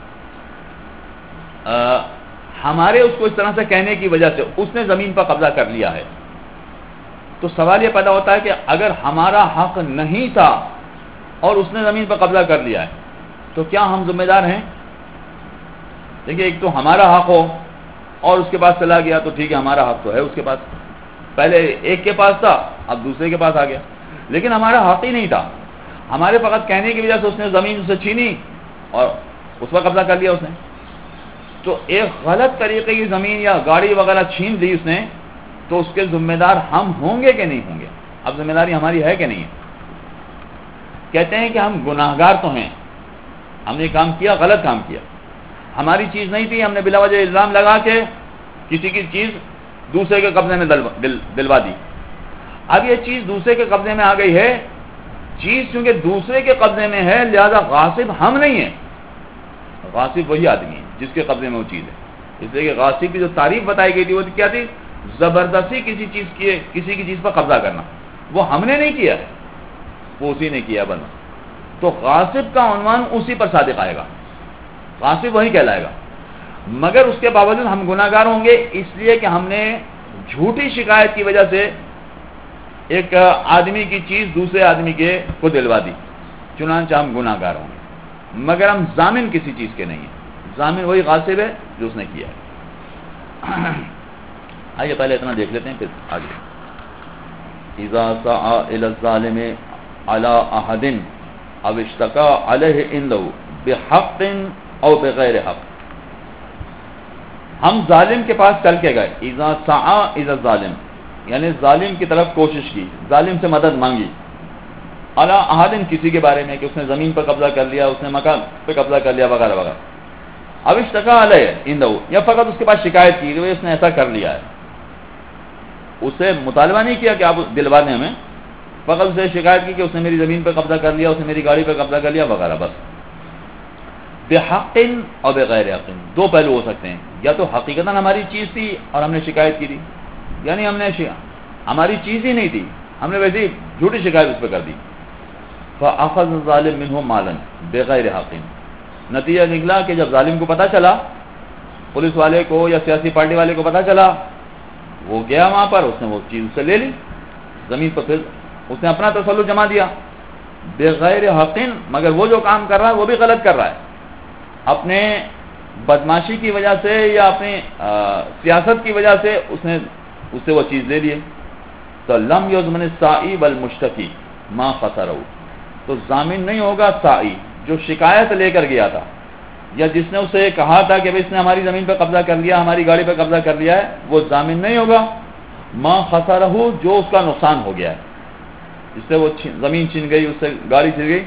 ہمارے اس کو اس طرح سے کہنے کی وجہ سے اس نے زمین پر قبضہ کر لیا ہے، تو سوال یہ پیدا ہوتا ہے کہ اگر ہمارا حق نہیں تھا اور اس نے زمین پر قبضہ کر لیا ہے تو کیا ہم ذمہ دار ہیں؟ دیکھیے، ایک تو ہمارا حق ہو اور اس کے پاس چلا گیا تو ٹھیک ہے، ہمارا حق تو ہے اس کے پاس، پہلے ایک کے پاس تھا اب دوسرے کے پاس آ گیا، لیکن ہمارا حق ہی نہیں تھا، ہمارے فقط کہنے کی وجہ سے اس نے زمین سے چھینی اور اس پر قبضہ کر لیا اس نے، تو ایک غلط طریقے کی زمین یا گاڑی وغیرہ چھین لی اس نے، تو اس کے ذمہ دار ہم ہوں گے کہ نہیں ہوں گے؟ اب ذمہ داری ہماری ہے کہ نہیں ہے؟ کہتے ہیں کہ ہم گناہگار تو ہیں، ہم نے کام کیا، غلط کام کیا، ہماری چیز نہیں تھی، ہم نے بلا وجہ الزام لگا کے کسی کی چیز دوسرے کے قبضے میں دلوا دی۔ اب یہ چیز دوسرے کے قبضے میں آ گئی ہے، چیز چونکہ دوسرے کے قبضے میں ہے لہذا غاصب ہم نہیں ہیں، غاصب وہی آدمی ہے جس کے قبضے میں وہ چیز ہے، اس لیے کہ غاصب کی جو تعریف بتائی گئی تھی وہ کیا تھی؟ زبردستی کسی کی چیز پر قبضہ کرنا، وہ ہم نے نہیں کیا ہے، وہ اسی نے کیا بنا، تو غاصب کا عنوان اسی پر صادق آئے گا، غاصب وہی کہلائے گا، مگر اس کے باوجود ہم گناہگار ہوں گے اس لیے کہ ہم نے جھوٹی شکایت کی وجہ سے ایک آدمی کی چیز دوسرے آدمی کو دلوا دی، چنانچہ ہم گناہگار ہوں گے، مگر ہم ضامن کسی چیز کے نہیں ہیں، ضامن وہی غاصب ہے جو اس نے کیا ہے۔ آئیے پہلے اتنا دیکھ لیتے ہیں پھر آگے۔ اذا سعى الى الظالم على احد او اشتكى عليه عنده بحق او بغیر حق، ہم ظالم کے پاس چل کے گئے، اذا سعى الى الظالم یعنی ظالم کی طرف کوشش کی، ظالم سے مدد مانگی، علی احد کسی کے بارے میں کہ اس نے زمین پر قبضہ کر لیا، اس نے مکان پہ قبضہ کر لیا وغیرہ وغیرہ، اب اشتکا علیہ عنده یا فقط اس کے پاس شکایت کی کہ اس نے ایسا کر لیا ہے، اسے مطالبہ نہیں کیا کہ آپ دلوانے ہمیں، فقط اسے شکایت کی کہ اس نے میری زمین پہ قبضہ کر لیا، اس نے میری گاڑی پہ قبضہ کر لیا وغیرہ، بس۔ بحق اور بغیر حق، دو پہلو ہو سکتے ہیں، یا تو حقیقتاً ہماری چیز تھی اور ہم نے شکایت کی تھی، یعنی ہماری چیز ہی نہیں تھی، ہم نے ویسے جھوٹی شکایت اس پہ کر دی، فاخذ الظالم منه مالا بغیر حق، نتیجہ نکلا کہ جب ظالم کو پتہ چلا، پولیس والے کو یا سیاسی پارٹی والے کو پتہ چلا، وہ گیا وہاں پر، اس نے وہ چیز سے لے لی زمین پر، پھر اس نے اپنا تسلط جما دیا بغیر حق، مگر وہ جو کام کر رہا ہے وہ بھی غلط کر رہا ہے، اپنے بدماشی کی وجہ سے یا اپنی سیاست کی وجہ سے اس نے اس سے وہ چیز لے لی، تو لم یضمن السائی والمشتکی ما خسرہ، تو ضامن نہیں ہوگا سائی جو شکایت لے کر گیا تھا یا جس نے اسے کہا تھا کہ اس نے ہماری زمین پہ قبضہ کر لیا، ہماری گاڑی پہ قبضہ کر لیا ہے، وہ ضامن نہیں ہوگا، ما خسرہ جو اس کا نقصان ہو گیا ہے، جس سے وہ زمین چھین گئی، اس سے گاڑی چھین گئی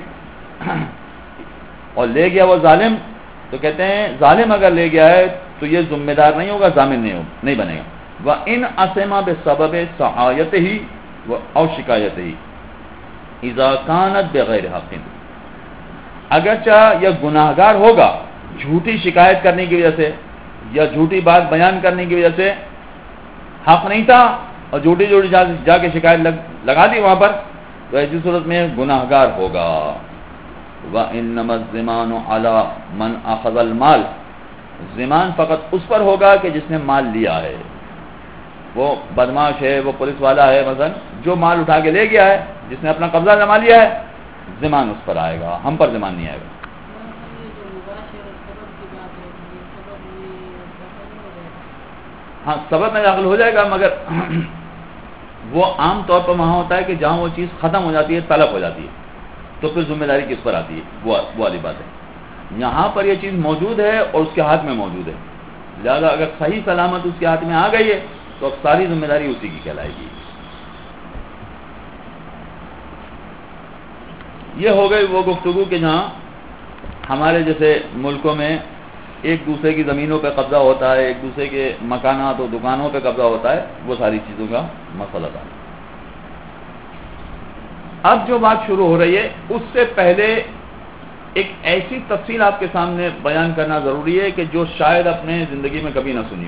اور لے گیا وہ ظالم، تو کہتے ہیں ظالم اگر لے گیا ہے تو یہ ذمہ دار نہیں ہوگا، ضامن نہیں بنے گا۔ وَإِنْ أَثِمَ بِسَبَبِ سَعَایَتِهِ أَوْ شِکَایَتِهِ اذا كانت بغیر حق، اگرچہ یہ گناہگار ہوگا جھوٹی شکایت کرنے کی وجہ سے یا جھوٹی بات بیان کرنے کی وجہ سے، حق نہیں تھا اور جھوٹی جا کے شکایت لگا دی وہاں پر، تو ایسی صورت میں گناہگار ہوگا۔ وَإِنَّمَا الضِّمَانُ عَلَى مَنْ أَخَذَ الْمَالَ، ضمان فقط اس پر ہوگا کہ جس نے مال لیا ہے، وہ بدماش ہے، وہ پولیس والا ہے مثلا، جو مال اٹھا کے لے گیا ہے، جس نے اپنا قبضہ جما لیا ہے، ضمان اس پر آئے گا، ہم پر ضمان نہیں آئے گا۔ ہاں سبب میں داخل ہو جائے گا، مگر وہ عام طور پر وہاں ہوتا ہے کہ جہاں وہ چیز ختم ہو جاتی ہے، طلب ہو جاتی ہے، تو پھر ذمہ داری کس پر آتی ہے، وہ والی بات ہے۔ یہاں پر یہ چیز موجود ہے اور اس کے ہاتھ میں موجود ہے، لہذا اگر صحیح سلامت اس کے ہاتھ میں آ گئی ہے تو اب ساری ذمہ داری اسی کی کہلائے گی۔ یہ ہو گئی وہ گفتگو کہ جہاں ہمارے جیسے ملکوں میں ایک دوسرے کی زمینوں پہ قبضہ ہوتا ہے، ایک دوسرے کے مکانات اور دکانوں پہ قبضہ ہوتا ہے، وہ ساری چیزوں کا مسئلہ تھا۔ اب جو بات شروع ہو رہی ہے اس سے پہلے ایک ایسی تفصیل آپ کے سامنے بیان کرنا ضروری ہے کہ جو شاید اپنے زندگی میں کبھی نہ سنی ہو.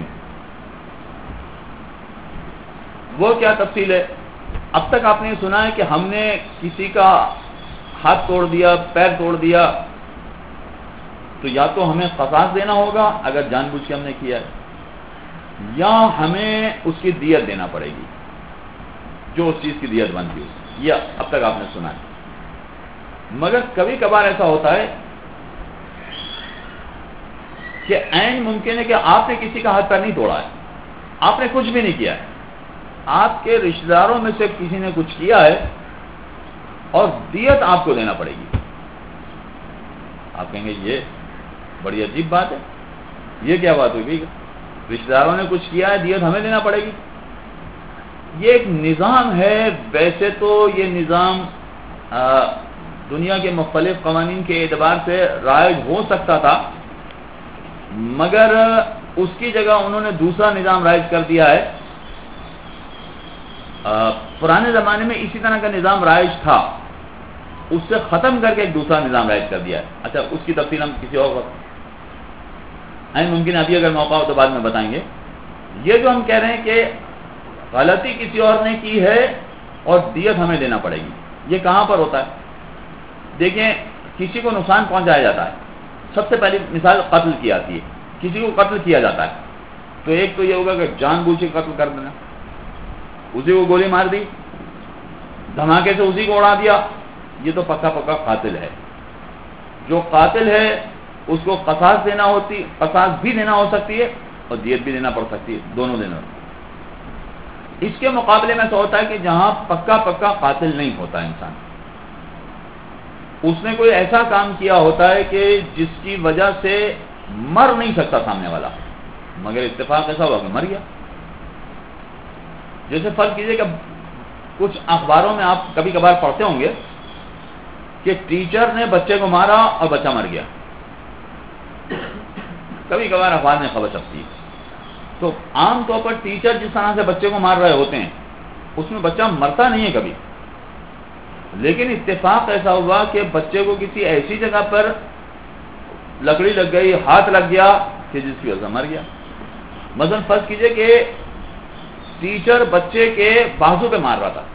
وہ کیا تفصیل ہے؟ اب تک آپ نے سنا ہے کہ ہم نے کسی کا ہاتھ توڑ دیا، پیر توڑ دیا، تو یا تو ہمیں قصاص دینا ہوگا اگر جان بوجھ کے ہم نے کیا ہے، یا ہمیں اس کی دیت دینا پڑے گی، جو اس چیز کی دیت بنتی ہے. یہ اب تک آپ نے سنا ہے. مگر کبھی کبھار ایسا ہوتا ہے کہ عین ممکن ہے کہ آپ نے کسی کا ہاتھ پیر نہیں توڑا ہے، آپ نے کچھ بھی نہیں کیا ہے، آپ کے رشتہ داروں میں سے کسی نے کچھ کیا ہے اور دیت آپ کو دینا پڑے گی. آپ کہیں گے یہ بڑی عجیب بات ہے، یہ کیا بات ہوئی؟ رشتہ داروں نے کچھ کیا ہے، دیت ہمیں دینا پڑے گی. یہ ایک نظام ہے. ویسے تو یہ نظام دنیا کے مختلف قوانین کے اعتبار سے رائج ہو سکتا تھا، مگر اس کی جگہ انہوں نے دوسرا نظام رائج کر دیا ہے. پرانے زمانے میں اسی طرح کا نظام رائج تھا، اس سے ختم کر کے ایک دوسرا نظام رائج کر دیا ہے. اچھا، اس کی تفصیل ہم کسی اور وقت ممکن ابھی اگر موقع ہو تو بعد میں بتائیں گے. یہ جو ہم کہہ رہے ہیں کہ غلطی کسی اور نے کی ہے اور دیت ہمیں دینا پڑے گی، یہ کہاں پر ہوتا ہے؟ دیکھیں، کسی کو نقصان پہنچایا جاتا ہے. سب سے پہلی مثال قتل کی آتی ہے. کسی کو قتل کیا جاتا ہے تو ایک تو یہ ہوگا کہ جان بوجھ کے قتل کر دینا، اسی کو گولی مار دی، دھماکے سے اسی کو اڑا دیا، یہ تو پکا پکا قاتل ہے. جو قاتل ہے اس کو قصاص بھی دینا ہو سکتی ہے اور دیت بھی دینا پڑ سکتی ہے، دونوں دینا. اس کے مقابلے میں ایسا ہوتا ہے کہ جہاں پکا پکا قاتل نہیں ہوتا انسان، اس نے کوئی ایسا کام کیا ہوتا ہے کہ جس کی وجہ سے مر نہیں سکتا سامنے والا، مگر اتفاق ایسا ہوا کہ مر گیا. جیسے فرض کیجئے کہ کچھ اخباروں میں آپ کبھی کبھار پڑھتے ہوں گے کہ ٹیچر نے بچے کو مارا اور بچہ مر گیا. کبھی کبھار اخبار میں خبر چھپتی ہے. تو عام طور پر ٹیچر جس طرح سے بچے کو مار رہے ہوتے ہیں اس میں بچہ مرتا نہیں ہے کبھی، لیکن اتفاق ایسا ہوا کہ بچے کو کسی ایسی جگہ پر لکڑی لگ گئی، ہاتھ لگ گیا کہ جس کی وجہ سے مر گیا. مثلا فرض کیجئے کہ ٹیچر بچے کے بازو پہ مار رہا تھا،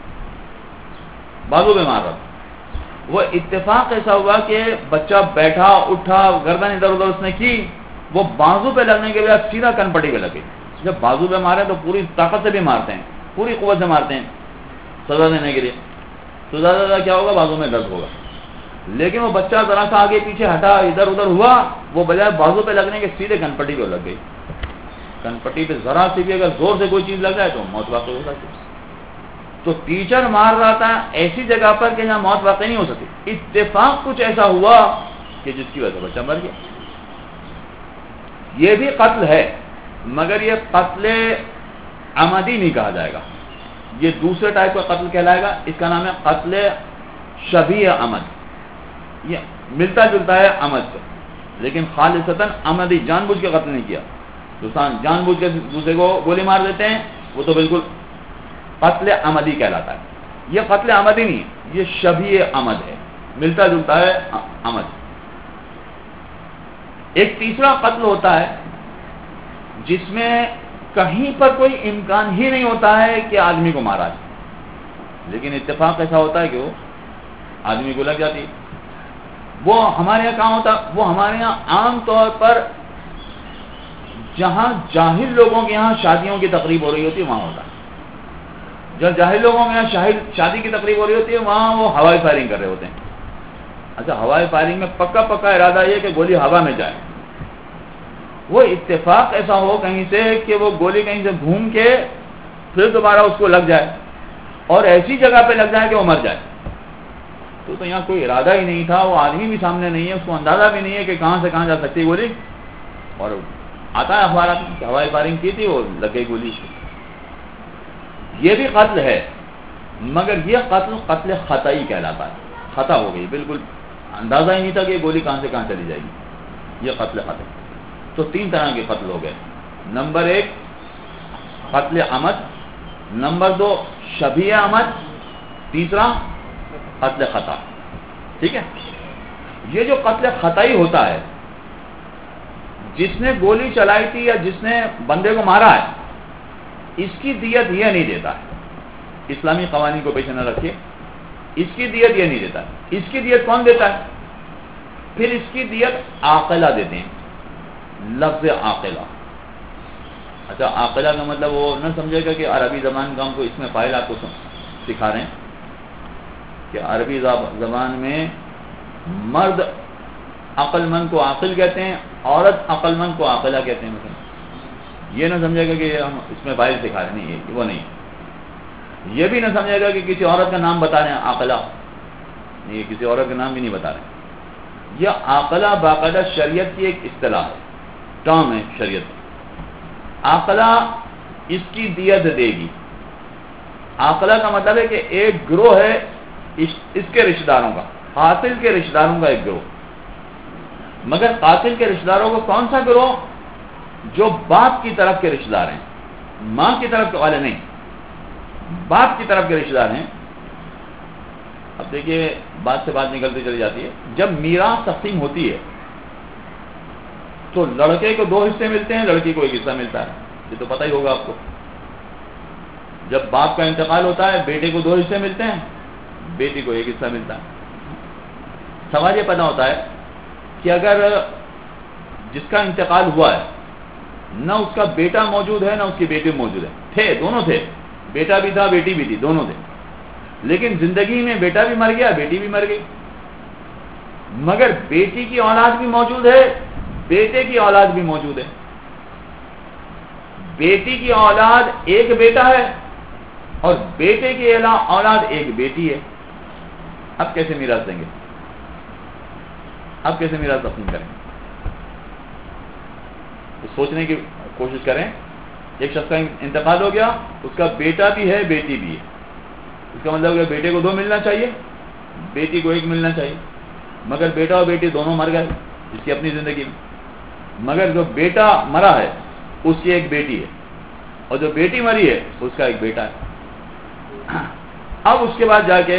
وہ اتفاق ایسا ہوا کہ بچہ بیٹھا اٹھا، گردن ادھر ادھر اس نے کی، وہ بازو پہ لگنے کے بعد سیدھا کن پٹی پہ لگے. جب بازو پہ مارے تو پوری طاقت سے بھی مارتے ہیں، پوری قوت سے مارتے ہیں سزا دینے کے لیے، تو زیادہ کیا ہوگا؟ بازو میں درد ہوگا. لیکن وہ بچہ ذرا سا آگے پیچھے ہٹا، ادھر ادھر ہوا، وہ بجائے بازو پہ لگنے کے سیدھے کن پٹی پہ لگ گئی. کن پٹی پہ ذرا سی بھی اگر زور سے کوئی چیز لگ جائے تو موت واقع ہو سکتی. تو ٹیچر مار رہا تھا ایسی جگہ پر کہ جہاں موت واقع نہیں ہو سکتی. اتفاق کچھ ایسا ہوا کہ جس کی وجہ سے بچہ مر گیا. یہ بھی قتل ہے، مگر یہ قتل عمدی نہیں کہا جائے گا. یہ دوسرے ٹائپ کا قتل کہلائے گا. اس کا نام ہے قتل شبیہ عمد. یہ ملتا جلتا ہے عمد سے، لیکن خالصتاً عمدی، جان بوجھ کے قتل نہیں کیا. دوسرا جان بوجھ کے دوسرے کو گولی مار دیتے ہیں، وہ تو بالکل قتل عمدی کہلاتا ہے. یہ قتل عمدی نہیں ہے، یہ شبیہ عمد ہے، ملتا جلتا ہے عمد. ایک تیسرا قتل ہوتا ہے جس میں کہیں پر کوئی امکان ہی نہیں ہوتا ہے کہ آدمی کو مارا جائے، لیکن اتفاق ایسا ہوتا ہے کہ وہ آدمی کو لگ جاتی ہے. وہ ہمارے یہاں کہاں ہوتا ہے؟ وہ ہمارے یہاں عام طور پر جہاں جاہل لوگوں کے یہاں شادیوں کی تقریب ہو رہی ہوتی ہے وہاں ہوتا ہے. جب جاہل لوگوں کے یہاں شادی کی تقریب ہو رہی ہوتی ہے وہاں وہ ہوائی فائرنگ کر رہے ہوتے ہیں. اچھا، ہوائی فائرنگ میں پکا پکا ارادہ یہ کہ گولی ہوا میں جائے. وہ اتفاق ایسا ہو کہیں سے کہ وہ گولی کہیں سے گھوم کے پھر دوبارہ اس کو لگ جائے اور ایسی جگہ پہ لگ جائے کہ وہ مر جائے. تو یہاں کوئی ارادہ ہی نہیں تھا، وہ آدمی بھی سامنے نہیں ہے، اس کو اندازہ بھی نہیں ہے کہ کہاں سے کہاں جا سکتی گولی، اور آتا ہے اخبارات میں کہ ہوائی فائرنگ کی تھی، وہ لگ گئی گولی. یہ بھی قتل ہے، مگر یہ قتل خطائی کہلاتا ہے. خطا ہو گئی، بالکل اندازہ ہی نہیں تھا کہ یہ گولی کہاں سے کہاں چلی جائے گی. یہ قتل خطا. تو تین طرح کے قتل ہو گئے. نمبر ایک قتل عمد، نمبر دو شبیہ عمد، تیسرا قتل خطا. ٹھیک ہے. یہ جو قتل خطائی ہوتا ہے، جس نے گولی چلائی تھی یا جس نے بندے کو مارا ہے، اس کی دیت یہ نہیں دیتا ہے. اسلامی قوانین کو پیش نہ رکھیے، اس کی دیت یہ نہیں دیتا ہے. اس کی دیت کون دیتا ہے؟ پھر اس کی دیت عاقلہ دیتے ہیں. لفظ عاقلہ، اچھا عاقلہ کا مطلب وہ نہ سمجھے گا کہ عربی زبان کا ہم کو اس میں فائل آپ کو سکھا رہے ہیں کہ عربی زبان میں مرد عقل مند کو عاقل کہتے ہیں، عورت عقل مند کو عاقلہ کہتے ہیں. مثلا یہ نہ سمجھے گا کہ ہم اس میں فائل سکھا رہے ہیں، نہیں ہے وہ نہیں. یہ بھی نہ سمجھے گا کہ کسی عورت کا نام بتا رہے ہیں عاقلہ، نہیں، کسی عورت کا نام بھی نہیں بتا رہے ہیں. یہ عاقلہ باقاعدہ شریعت کی ایک اصطلاح ہے، ٹرم ہے شریعت. عاقلہ اس کی دیت دے گی. عاقلہ کا مطلب ہے کہ ایک گروہ ہے اس کے رشتہ داروں کا، قاتل کے رشتہ داروں کا ایک گروہ. مگر قاتل کے رشتہ داروں کو کون سا گروہ؟ جو باپ کی طرف کے رشتہ دار ہیں، ماں کی طرف کے والے نہیں، باپ کی طرف کے رشتہ دار ہیں. اب دیکھیے بات سے بات نکلتی چلی جاتی ہے. جب میراث تقسیم ہوتی ہے تو لڑکے کو 2 حصے ملتے ہیں، لڑکی کو 1 حصہ ملتا ہے. یہ تو پتہ ہی ہوگا آپ کو. جب باپ کا انتقال ہوتا ہے بیٹے کو 2 حصے ملتے ہیں، بیٹی کو 1 حصہ ملتا ہے. سوال یہ پیدا ہوتا ہے کہ اگر جس کا انتقال ہوا ہے نہ اس کا بیٹا موجود ہے نہ اس کی بیٹی موجود ہے، دونوں تھے، بیٹا بھی تھا بیٹی بھی تھی، دونوں تھے، لیکن زندگی میں بیٹا بھی مر گیا بیٹی بھی مر گئی، مگر بیٹی کی اولاد بھی موجود ہے، بیٹے کی اولاد بھی موجود ہے. بیٹی کی اولاد ایک بیٹا ہے اور بیٹے کی اولاد ایک بیٹی ہے. اب کیسے میراث دیں گے؟ اب کیسے میراث تقسیم کریں گے؟ تو سوچنے کی کوشش کریں. ایک شخص کا انتقال ہو گیا، اس کا بیٹا بھی ہے بیٹی بھی ہے. اس کا مطلب کہ بیٹے کو 2 ملنا چاہیے، بیٹی کو 1 ملنا چاہیے. مگر بیٹا اور بیٹی دونوں مر گئے اس کی اپنی زندگی میں. مگر جو بیٹا مرا ہے اس کی ایک بیٹی ہے اور جو بیٹی مری ہے اس کا ایک بیٹا ہے. اب اس کے بعد جا کے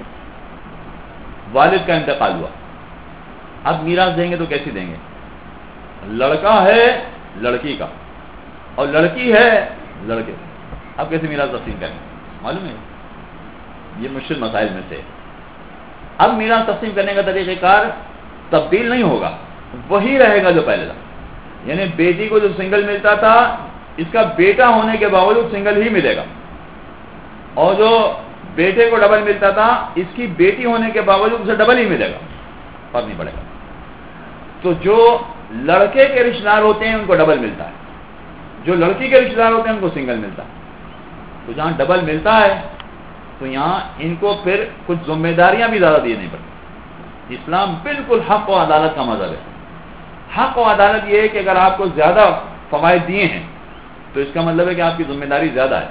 والد کا انتقال ہوا. اب میراث دیں گے تو کیسی دیں گے؟ لڑکا ہے لڑکی کا اور لڑکی ہے لڑکے. اب کیسے میراث تقسیم کریں گے؟ معلوم ہے یہ مشکل مسائل میں سے. اب میراث تقسیم کرنے کا طریقہ کار تبدیل نہیں ہوگا، وہی رہے گا جو پہلے تھا. یعنی بیٹی کو جو سنگل ملتا تھا اس کا بیٹا ہونے کے باوجود سنگل ہی ملے گا، اور جو بیٹے کو ڈبل ملتا تھا اس کی بیٹی ہونے کے باوجود اسے ڈبل ہی ملے گا، فرق نہیں پڑے گا. تو جو لڑکے کے رشتہ دار ہوتے ہیں ان کو ڈبل ملتا ہے، جو لڑکی کے رشتہ دار ہوتے ہیں ان کو سنگل ملتا ہے. تو جہاں ڈبل ملتا ہے تو یہاں ان کو پھر کچھ ذمہ داریاں بھی زیادہ دینی پڑتی. اسلام بالکل حق و عدالت کا مذہب ہے. حق و عدالت یہ ہے کہ اگر آپ کو زیادہ فوائد دیے ہیں تو اس کا مطلب ہے کہ آپ کی ذمہ داری زیادہ ہے.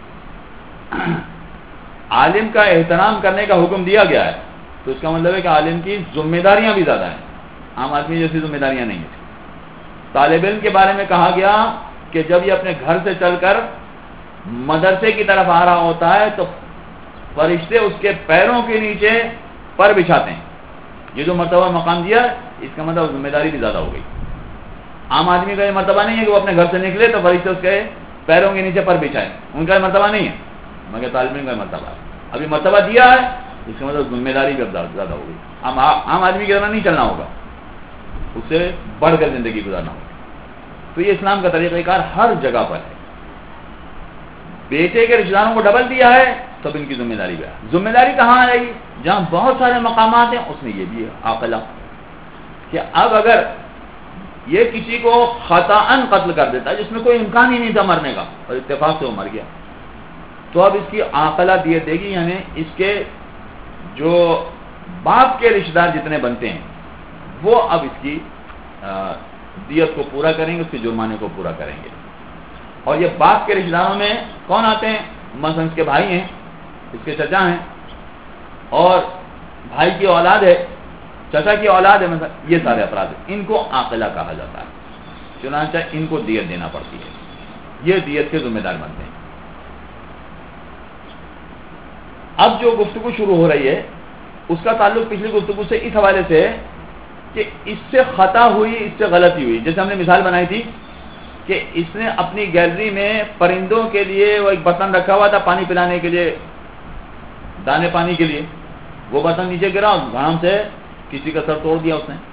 عالم کا احترام کرنے کا حکم دیا گیا ہے تو اس کا مطلب ہے کہ عالم کی ذمہ داریاں بھی زیادہ ہیں، عام آدمی جیسی ذمہ داریاں نہیں ہیں. طالب علم کے بارے میں کہا گیا کہ جب یہ اپنے گھر سے چل کر مدرسے کی طرف آ رہا ہوتا ہے تو فرشتے اس کے پیروں کے نیچے پر بچھاتے ہیں. یہ جو مرتبہ مقام دیا اس کا مطلب ذمہ داری بھی زیادہ ہو گئی. عام آدمی کا یہ مرتبہ نہیں ہے کہ وہ اپنے گھر سے نکلے تو فرشتے اس کے پیروں کے نیچے پر بچھائے، ان کا یہ مرتبہ نہیں ہے، مگر طالب علم کا مرتبہ ہے. ابھی مرتبہ دیا ہے اس کا مطلب ذمہ داری بھی زیادہ ہو گئی. عام آدمی کی طرح نہیں چلنا ہوگا، اس سے بڑھ کر زندگی گزارنا ہوگا. تو یہ اسلام کا طریقہ کار ہر جگہ پر ہے. بیٹے کے رشتہ داروں کو ڈبل دیا ہے تب ان کی ذمہ داری بھی ہے. ذمہ داری کہاں آئے گی؟ جہاں بہت سارے مقامات ہیں اس میں یہ بھی ہے عاقلہ کہ اب اگر یہ کسی کو خطأً قتل کر دیتا ہے جس میں کوئی امکان ہی نہیں تھا مرنے کا اور اتفاق سے وہ مر گیا تو اب اس کی عاقلہ دیت دے گی. یعنی اس کے جو باپ کے رشتہ دار جتنے بنتے ہیں وہ اب اس کی دیت کو پورا کریں گے، اس کے جرمانے کو پورا کریں گے. اور یہ باپ کے رشتہ داروں میں کون آتے ہیں؟ مثلا اس کے بھائی ہیں، اس کے چچا ہیں، اور بھائی کی اولاد ہے، چچا کی اولاد ہے، مثلا یہ سارے افراد ہیں. ان کو عاقلہ کہا جاتا ہے. چنانچہ ان کو دیت دینا پڑتی ہے، یہ دیت کے ذمہ دار بنتے ہیں. اب جو گفتگو شروع ہو رہی ہے اس کا تعلق پچھلی گفتگو سے اس حوالے سے کہ اس سے خطا ہوئی، اس سے غلطی ہوئی. جیسے ہم نے مثال بنائی تھی کہ اس نے اپنی گیلری میں پرندوں کے لیے وہ ایک برتن رکھا ہوا تھا پانی پلانے کے لیے، دانے پانی کے لیے. وہ برتن نیچے گرا اور گھام سے کسی کا سر توڑ دیا اس نے.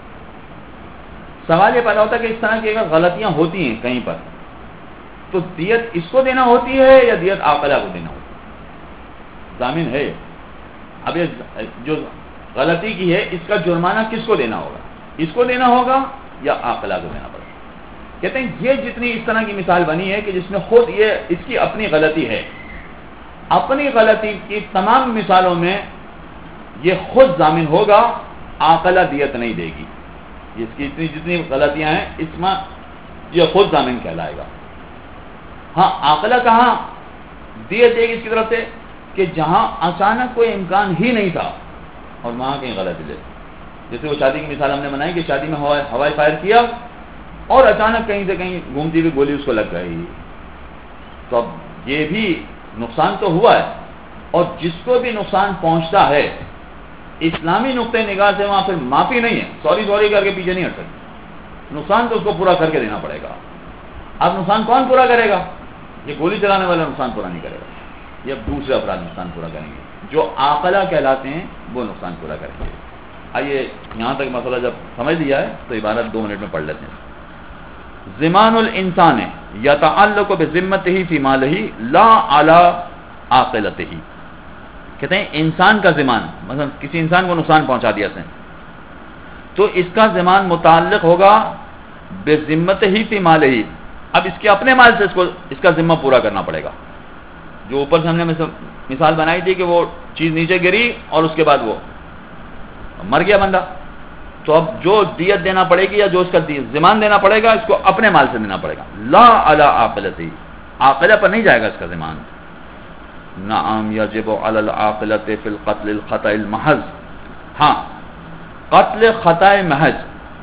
سوال یہ پیدا ہوتا ہے کہ اس طرح کی اگر غلطیاں ہوتی ہیں کہیں پر تو دیت اس کو دینا ہوتی ہے یا دیت عاقلہ کو دینا ہوتی ہے؟ ضامن ہے. اب یہ جو غلطی کی ہے اس کا جرمانہ کس کو دینا ہوگا؟ اس کو دینا ہوگا یا عاقلہ کو دینا پڑے گا؟ کہتے ہیں یہ جتنی اس طرح کی مثال بنی ہے کہ جس میں خود یہ اس کی اپنی غلطی ہے، اپنی غلطی کی تمام مثالوں میں یہ خود ضامن ہوگا، عاقلہ دیت نہیں دے گی. اس کی جتنی غلطیاں ہیں اس میں یہ خود ضامن کہلائے گا. ہاں عاقلہ کہاں دیت دے گی اس کی طرف سے کہ جہاں اچانک کوئی امکان ہی نہیں تھا اور وہاں کہیں غلطی لے. جیسے وہ شادی کی مثال ہم نے بنائی کہ شادی میں ہوائی فائر کیا اور اچانک کہیں سے کہیں گھومتی ہوئی گولی اس کو لگ گئی، تو اب یہ بھی نقصان تو ہوا ہے. اور جس کو بھی نقصان پہنچتا ہے اسلامی نقطۂ نگاہ سے وہاں پھر معافی نہیں ہے، سوری کر کے پیچھے نہیں ہٹ سکتے. نقصان تو اس کو پورا کر کے دینا پڑے گا. اب نقصان کون پورا کرے گا؟ یہ گولی چلانے والا نقصان پورا نہیں کرے گا، یہ دوسرے افراد نقصان پورا کریں گے. جو عاقلہ کہلاتے ہیں وہ نقصان پورا کریں گے. آئیے یہاں تک مسئلہ جب سمجھ لیا ہے تو عبارت 2 منٹ میں پڑھ لیتے ہیں. ضمان الانسان یتعلق بذمتہ فی مالہ لا علی عاقلتہ. کہتے ہیں انسان کا ضمان، مثلا کسی انسان کو نقصان پہنچا دیا اس نے تو اس کا ضمان متعلق ہوگا بذمتہ فی مالہ. اب اس کے اپنے مال سے اس کا ذمہ پورا کرنا پڑے گا. جو اوپر سے ہم نے مثال بنائی تھی کہ وہ چیز نیچے گری اور اس کے بعد وہ مر گیا بندہ، تو اب جو دیت دینا پڑے گی یا جو اس کا ضمان دینا پڑے گا اس کو اپنے مال سے دینا پڑے گا. لا علی عاقلتہ، عاقلہ پر نہیں جائے گا اس کا ضمان. نعم یجب علی العاقلۃ فی القتل الخطأ المحض. ہاں قتل خطأ محض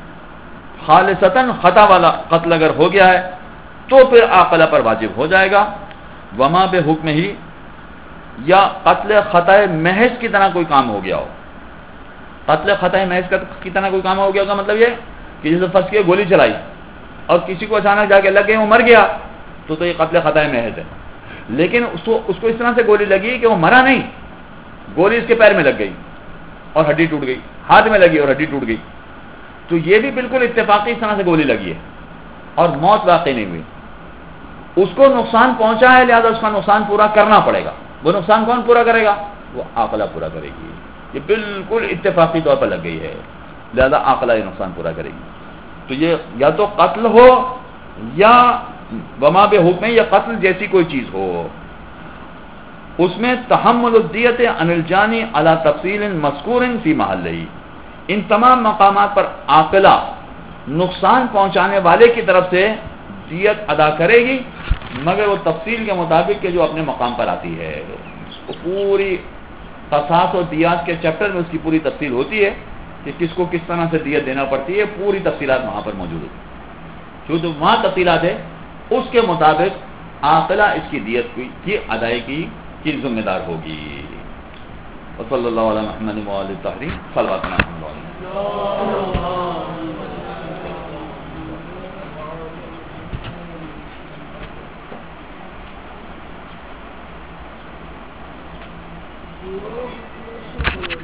خالصتاً خطا والا قتل اگر ہو گیا ہے تو پھر عاقلہ پر واجب ہو جائے گا. وما بے حکم ہی، یا قتل خطأ محض کی طرح کوئی کام ہو گیا ہو. قتل خطأ محض کی طرح کوئی کام ہو گیا ہوگا مطلب یہ کہ جیسے پھنس کے گولی چلائی اور کسی کو اچانک جا کے لگ گئی وہ مر گیا تو یہ قتل خطأ محض ہے. لیکن اس کو اس طرح سے گولی لگی کہ وہ مرا نہیں، گولی اس کے پیر میں لگ گئی اور ہڈی ٹوٹ گئی، ہاتھ میں لگی اور ہڈی ٹوٹ گئی، تو یہ بھی بالکل اتفاقی اس طرح سے گولی لگی ہے اور موت واقع نہیں ہوئی. اس کو نقصان پہنچا ہے لہذا اس کا نقصان پورا کرنا پڑے گا. وہ نقصان کون پورا کرے گا؟ وہ عاقلہ پورا کرے گی. یہ بالکل اتفاقی طور پر لگ گئی ہے لہذا عاقلہ یہ نقصان پورا کرے گی. تو یہ یا تو قتل ہو یا وما بے حکم یا قتل جیسی کوئی چیز ہو، اس میں تحمل الدیت عن الجانی علی تفصیل مذکور فی محلہ. ان تمام مقامات پر عاقلہ نقصان پہنچانے والے کی طرف سے دیت ادا کرے گی مگر وہ تفصیل کے مطابق کہ جو اپنے مقام پر آتی ہے. پوری قصاص و دیات کے چیپٹر میں اس کی پوری تفصیل ہوتی ہے کہ کس کو کس طرح سے دیت دینا پڑتی ہے، پوری تفصیلات وہاں پر موجود ہوتی ہیں. جو وہاں تفصیلات ہے اس کے مطابق عاقلہ اس کی دیت کی ادائیگی کی ذمہ دار ہوگی. وصلی اللہ علیہ محمد وآلہ الطاہرین صلوات محمد علیہ.